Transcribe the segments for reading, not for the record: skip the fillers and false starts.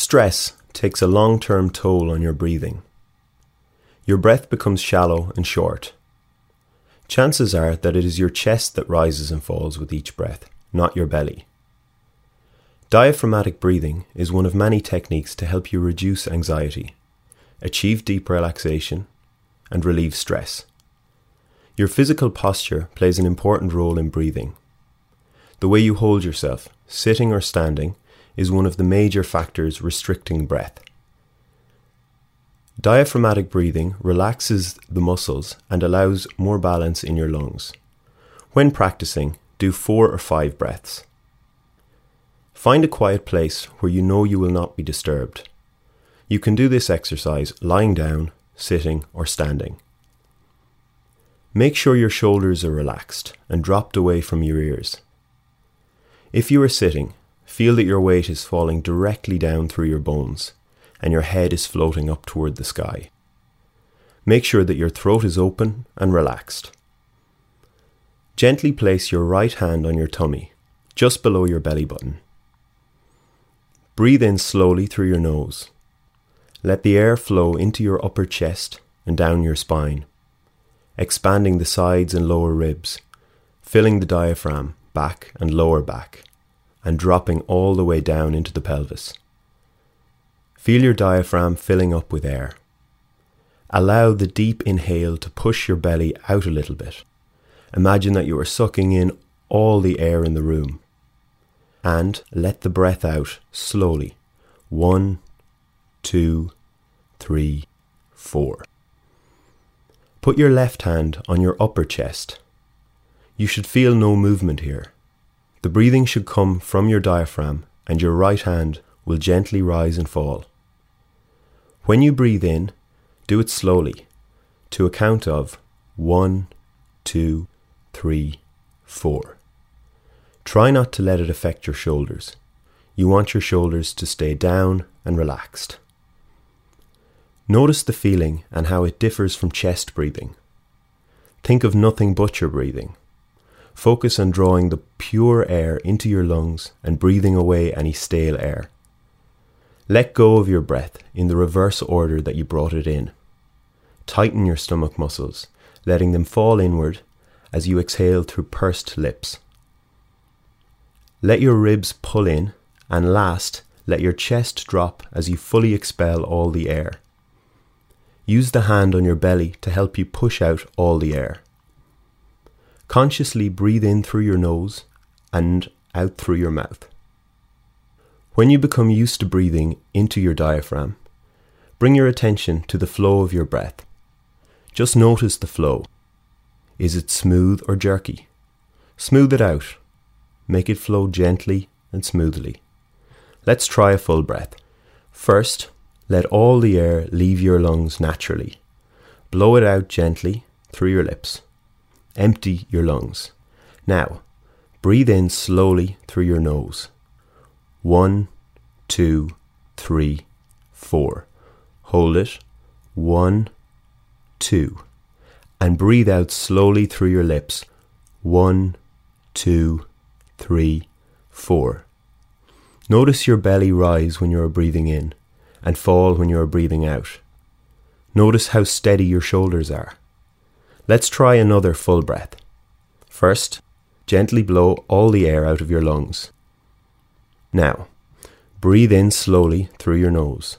Stress takes a long-term toll on your breathing. Your breath becomes shallow and short. Chances are that it is your chest that rises and falls with each breath, not your belly. Diaphragmatic breathing is one of many techniques to help you reduce anxiety, achieve deep relaxation, and relieve stress. Your physical posture plays an important role in breathing. The way you hold yourself, sitting or standing, is one of the major factors restricting breath. Diaphragmatic breathing relaxes the muscles and allows more balance in your lungs. When practicing, do 4 or 5 breaths. Find a quiet place where you know you will not be disturbed. You can do this exercise lying down, sitting, or standing. Make sure your shoulders are relaxed and dropped away from your ears. If you are sitting, feel that your weight is falling directly down through your bones and your head is floating up toward the sky. Make sure that your throat is open and relaxed. Gently place your right hand on your tummy, just below your belly button. Breathe in slowly through your nose. Let the air flow into your upper chest and down your spine, expanding the sides and lower ribs, filling the diaphragm, back and lower back, and dropping all the way down into the pelvis. Feel your diaphragm filling up with air. Allow the deep inhale to push your belly out a little bit. Imagine that you are sucking in all the air in the room. And let the breath out slowly. 1, 2, 3, 4. Put your left hand on your upper chest. You should feel no movement here. The breathing should come from your diaphragm and your right hand will gently rise and fall. When you breathe in, do it slowly to a count of 1, 2, 3, 4. Try not to let it affect your shoulders. You want your shoulders to stay down and relaxed. Notice the feeling and how it differs from chest breathing. Think of nothing but your breathing. Focus on drawing the pure air into your lungs and breathing away any stale air. Let go of your breath in the reverse order that you brought it in. Tighten your stomach muscles, letting them fall inward as you exhale through pursed lips. Let your ribs pull in, and last, let your chest drop as you fully expel all the air. Use the hand on your belly to help you push out all the air. Consciously breathe in through your nose and out through your mouth. When you become used to breathing into your diaphragm, bring your attention to the flow of your breath. Just notice the flow. Is it smooth or jerky? Smooth it out. Make it flow gently and smoothly. Let's try a full breath. First, let all the air leave your lungs naturally. Blow it out gently through your lips. Empty your lungs. Now, breathe in slowly through your nose. 1, 2, 3, 4. Hold it. 1, 2. And breathe out slowly through your lips. 1, 2, 3, 4. Notice your belly rise when you are breathing in and fall when you are breathing out. Notice how steady your shoulders are. Let's try another full breath. First, gently blow all the air out of your lungs. Now, breathe in slowly through your nose.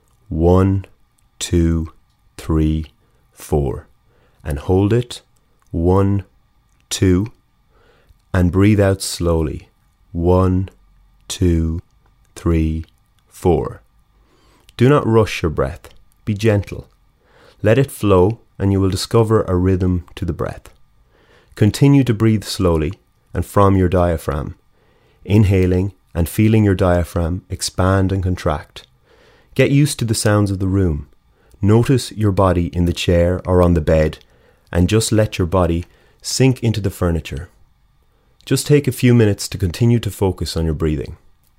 1, 2, 3, 4. And hold it. 1, 2. And breathe out slowly. 1, 2, 3, 4. Do not rush your breath. Be gentle. Let it flow and you will discover a rhythm to the breath. Continue to breathe slowly and from your diaphragm, inhaling and feeling your diaphragm expand and contract. Get used to the sounds of the room. Notice your body in the chair or on the bed and just let your body sink into the furniture. Just take a few minutes to continue to focus on your breathing.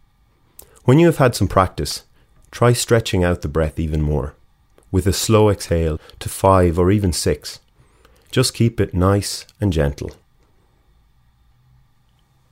When you have had some practice, try stretching out the breath even more, with a slow exhale to 5 or even 6. Just keep it nice and gentle.